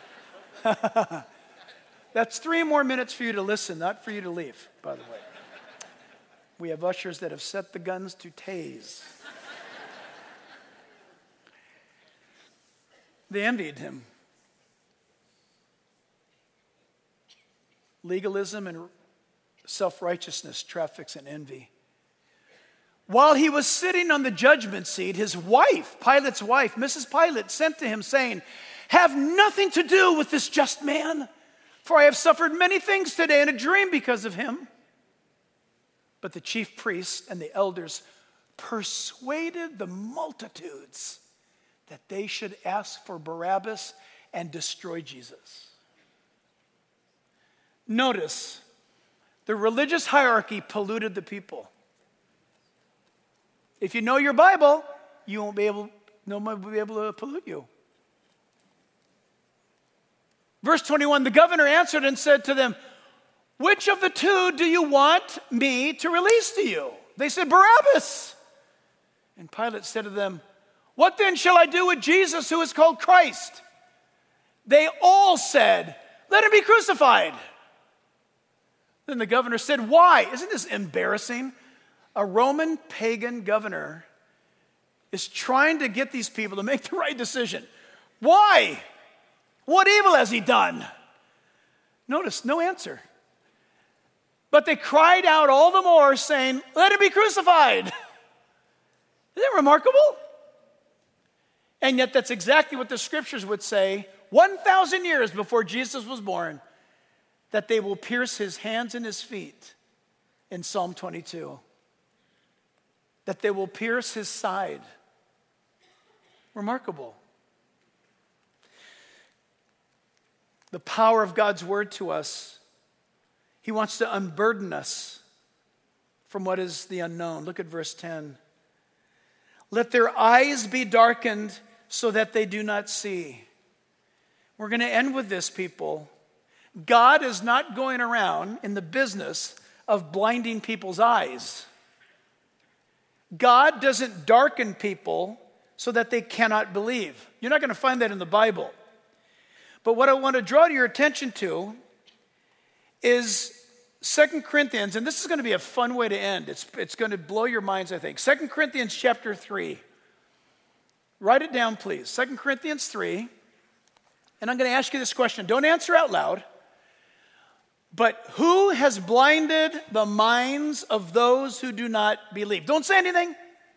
That's 3 more minutes for you to listen, not for you to leave, by the way. We have ushers that have set the guns to tase. They envied him. Legalism and self-righteousness traffics in envy. While he was sitting on the judgment seat, his wife, Pilate's wife, Mrs. Pilate, sent to him saying, have nothing to do with this just man, for I have suffered many things today in a dream because of him. But the chief priests and the elders persuaded the multitudes that they should ask for Barabbas and destroy Jesus. Notice, the religious hierarchy polluted the people. If you know your Bible, no one will be able to pollute you. Verse 21, the governor answered and said to them, which of the two do you want me to release to you? They said, Barabbas. And Pilate said to them, what then shall I do with Jesus who is called Christ? They all said, let him be crucified. Then the governor said, why? Isn't this embarrassing? A Roman pagan governor is trying to get these people to make the right decision. Why? What evil has he done? Notice, no answer. But they cried out all the more, saying, let him be crucified. Isn't that remarkable? And yet that's exactly what the scriptures would say 1,000 years before Jesus was born, that they will pierce his hands and his feet in Psalm 22. That they will pierce his side. Remarkable. The power of God's word to us. He wants to unburden us from what is the unknown. Look at verse 10. Let their eyes be darkened so that they do not see. We're going to end with this, people. God is not going around in the business of blinding people's eyes. God doesn't darken people so that they cannot believe. You're not going to find that in the Bible. But what I want to draw to your attention to is 2 Corinthians, and this is going to be a fun way to end. It's going to blow your minds, I think. 2 Corinthians chapter 3. Write it down, please. 2 Corinthians 3. And I'm going to ask you this question. Don't answer out loud. But who has blinded the minds of those who do not believe? Don't say anything.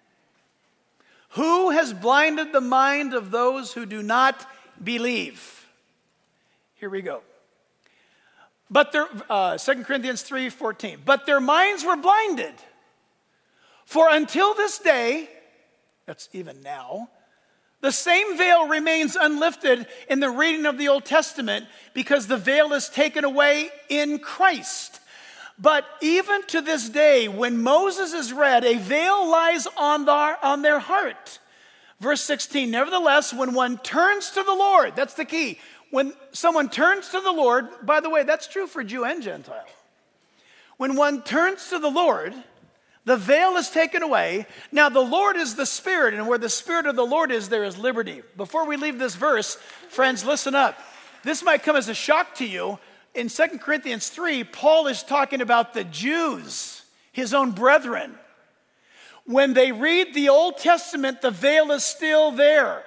Who has blinded the mind of those who do not believe? Here we go. But 2 Corinthians 3:14. But their minds were blinded. For until this day, that's even now, the same veil remains unlifted in the reading of the Old Testament because the veil is taken away in Christ. But even to this day, when Moses is read, a veil lies on their heart. Verse 16, nevertheless, when one turns to the Lord, that's the key. When someone turns to the Lord, by the way, that's true for Jew and Gentile. When one turns to the Lord, the veil is taken away. Now, the Lord is the Spirit, and where the Spirit of the Lord is, there is liberty. Before we leave this verse, friends, listen up. This might come as a shock to you. In 2 Corinthians 3, Paul is talking about the Jews, his own brethren. When they read the Old Testament, the veil is still there.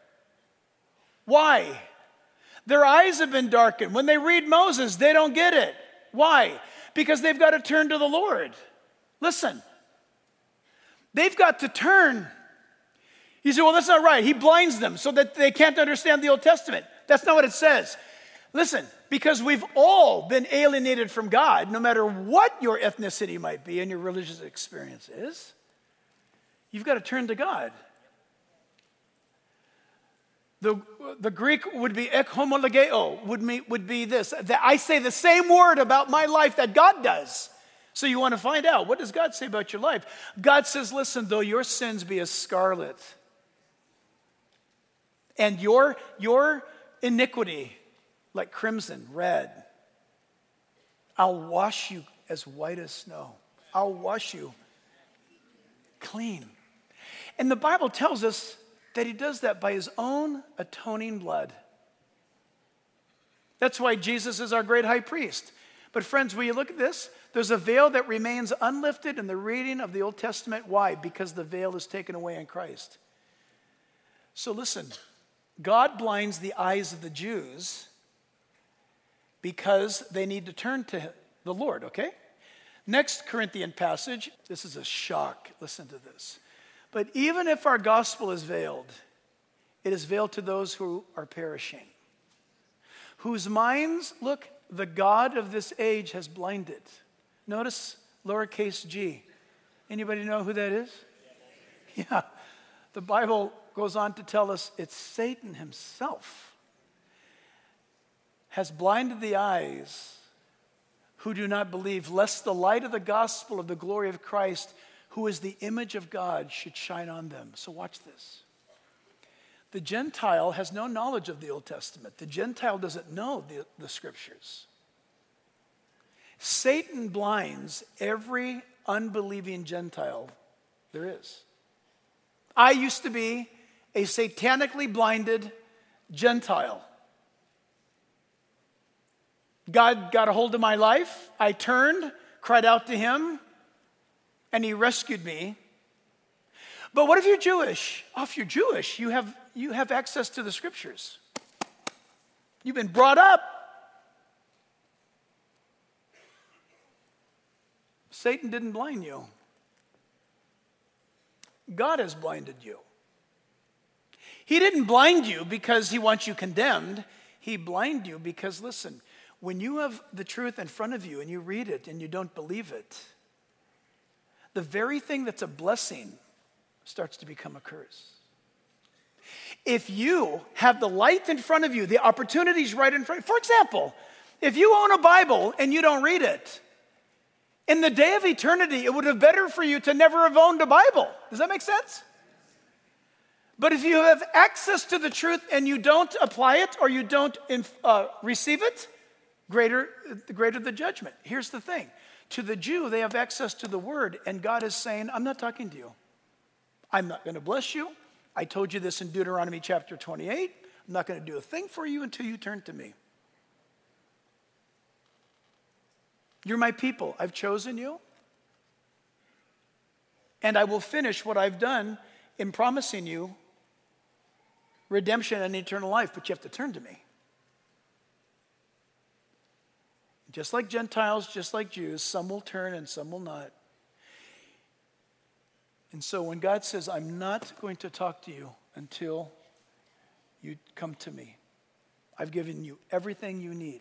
Why? Their eyes have been darkened. When they read Moses, they don't get it. Why? Because they've got to turn to the Lord. Listen. They've got to turn. You say, well, that's not right. He blinds them so that they can't understand the Old Testament. That's not what it says. Listen, because we've all been alienated from God, no matter what your ethnicity might be and your religious experience is, you've got to turn to God. The Greek would be ek homologeo, would be this. That I say the same word about my life that God does. So you want to find out, what does God say about your life? God says, listen, though your sins be as scarlet, and your iniquity like crimson, red, I'll wash you as white as snow. I'll wash you clean. And the Bible tells us that he does that by his own atoning blood. That's why Jesus is our great high priest. But friends, will you look at this? There's a veil that remains unlifted in the reading of the Old Testament. Why? Because the veil is taken away in Christ. So listen, God blinds the eyes of the Jews because they need to turn to the Lord, okay? Next Corinthian passage, this is a shock. Listen to this. But even if our gospel is veiled, it is veiled to those who are perishing, whose minds, look, the God of this age has blinded. Notice lowercase g. Anybody know who that is? Yeah. The Bible goes on to tell us it's Satan himself has blinded the eyes who do not believe, lest the light of the gospel of the glory of Christ, who is the image of God, should shine on them. So watch this. The Gentile has no knowledge of the Old Testament. The Gentile doesn't know the scriptures. Satan blinds every unbelieving Gentile there is. I used to be a satanically blinded Gentile. God got a hold of my life. I turned, cried out to him, and he rescued me. But what if you're Jewish? Oh, if you're Jewish, you have access to the scriptures. You've been brought up. Satan didn't blind you. God has blinded you. He didn't blind you because he wants you condemned. He blinded you because, listen, when you have the truth in front of you and you read it and you don't believe it, the very thing that's a blessing starts to become a curse. If you have the light in front of you, the opportunities right in front, for example, if you own a Bible and you don't read it, in the day of eternity, it would have been better for you to never have owned a Bible. Does that make sense? But if you have access to the truth and you don't apply it or you don't receive it, greater the judgment. Here's the thing. To the Jew, they have access to the word, and God is saying, I'm not talking to you. I'm not going to bless you. I told you this in Deuteronomy chapter 28. I'm not going to do a thing for you until you turn to me. You're my people. I've chosen you. And I will finish what I've done in promising you redemption and eternal life, but you have to turn to me. Just like Gentiles, just like Jews, some will turn and some will not. And so when God says, I'm not going to talk to you until you come to me, I've given you everything you need.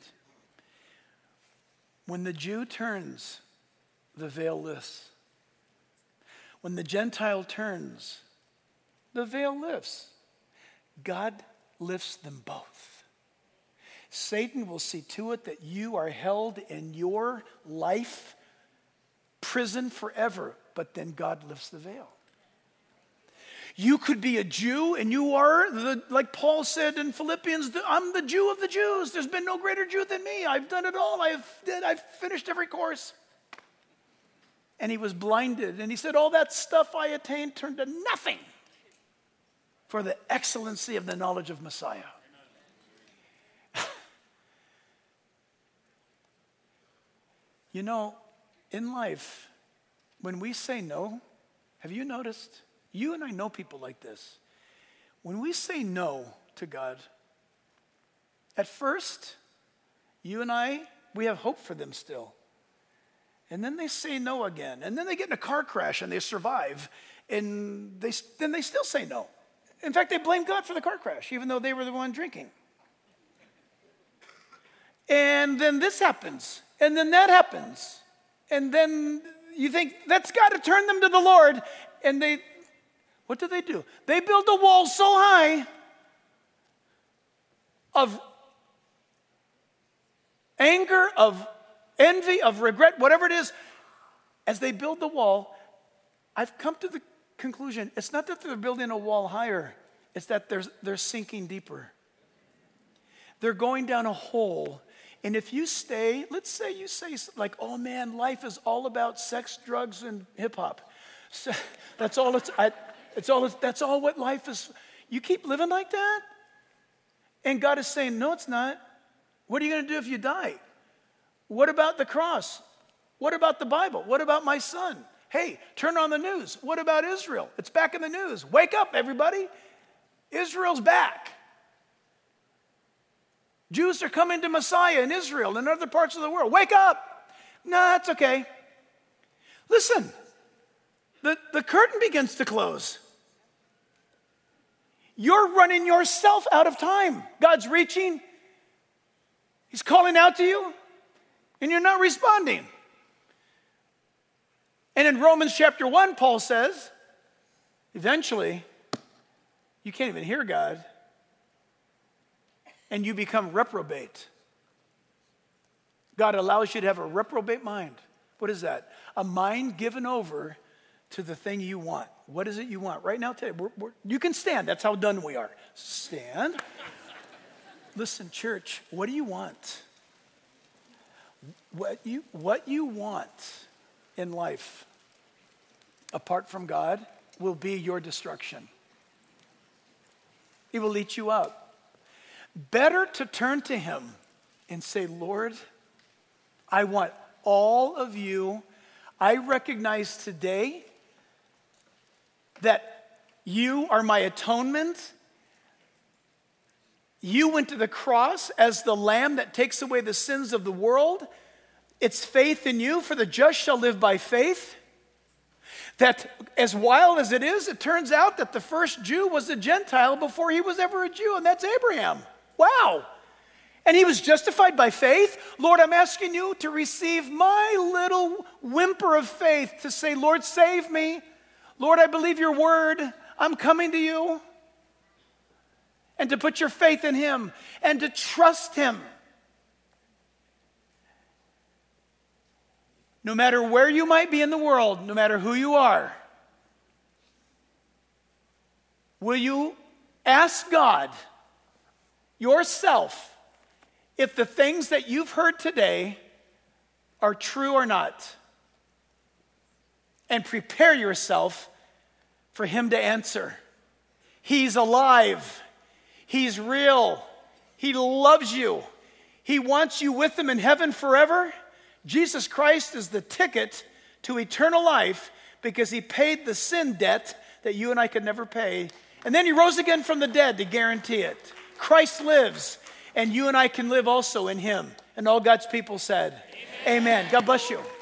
When the Jew turns, the veil lifts. When the Gentile turns, the veil lifts. God lifts them both. Satan will see to it that you are held in your life prison forever, but then God lifts the veil. You could be a Jew, and you are, like Paul said in Philippians, I'm the Jew of the Jews. There's been no greater Jew than me. I've done it all. I've finished every course. And he was blinded, and he said, all that stuff I attained turned to nothing for the excellency of the knowledge of Messiah. You know, in life, when we say no, have you noticed? You and I know people like this. When we say no to God, at first, you and I, we have hope for them still. And then they say no again. And then they get in a car crash and they survive. And then they still say no. In fact, they blame God for the car crash, even though they were the one drinking. And then this happens. And then that happens. And then you think, that's got to turn them to the Lord. And what do? They build a wall so high of anger, of envy, of regret, whatever it is. As they build the wall, I've come to the conclusion, it's not that they're building a wall higher, it's that they're sinking deeper. They're going down a hole. And if you stay, let's say you say like, oh man, life is all about sex, drugs, and hip hop. So that's all that's all what life is. You keep living like that? And God is saying, no, it's not. What are you going to do if you die? What about the cross? What about the Bible? What about my son? Hey, turn on the news. What about Israel? It's back in the news. Wake up, everybody. Israel's back. Jews are coming to Messiah in Israel and other parts of the world. Wake up. No, that's okay. Listen, the curtain begins to close. You're running yourself out of time. God's reaching. He's calling out to you, and you're not responding. And in Romans chapter 1, Paul says, eventually, you can't even hear God, and you become reprobate. God allows you to have a reprobate mind. What is that? A mind given over to the thing you want. What is it you want? Right now, today, you can stand. That's how done we are. Stand. Listen, church, what do you want? What you want in life, apart from God, will be your destruction. It will eat you up. Better to turn to him and say, Lord, I want all of you. I recognize today that you are my atonement. You went to the cross as the lamb that takes away the sins of the world. It's faith in you, for the just shall live by faith. That as wild as it is, it turns out that the first Jew was a Gentile before he was ever a Jew, and that's Abraham. Wow. And he was justified by faith. Lord, I'm asking you to receive my little whimper of faith to say, Lord, save me. Lord, I believe your word. I'm coming to you. And to put your faith in him and to trust him. No matter where you might be in the world, no matter who you are, will you ask God yourself if the things that you've heard today are true or not? And prepare yourself for him to answer. He's alive. He's real. He loves you. He wants you with him in heaven forever. Jesus Christ is the ticket to eternal life because he paid the sin debt that you and I could never pay. And then he rose again from the dead to guarantee it. Christ lives, and you and I can live also in him. And all God's people said, Amen. God bless you.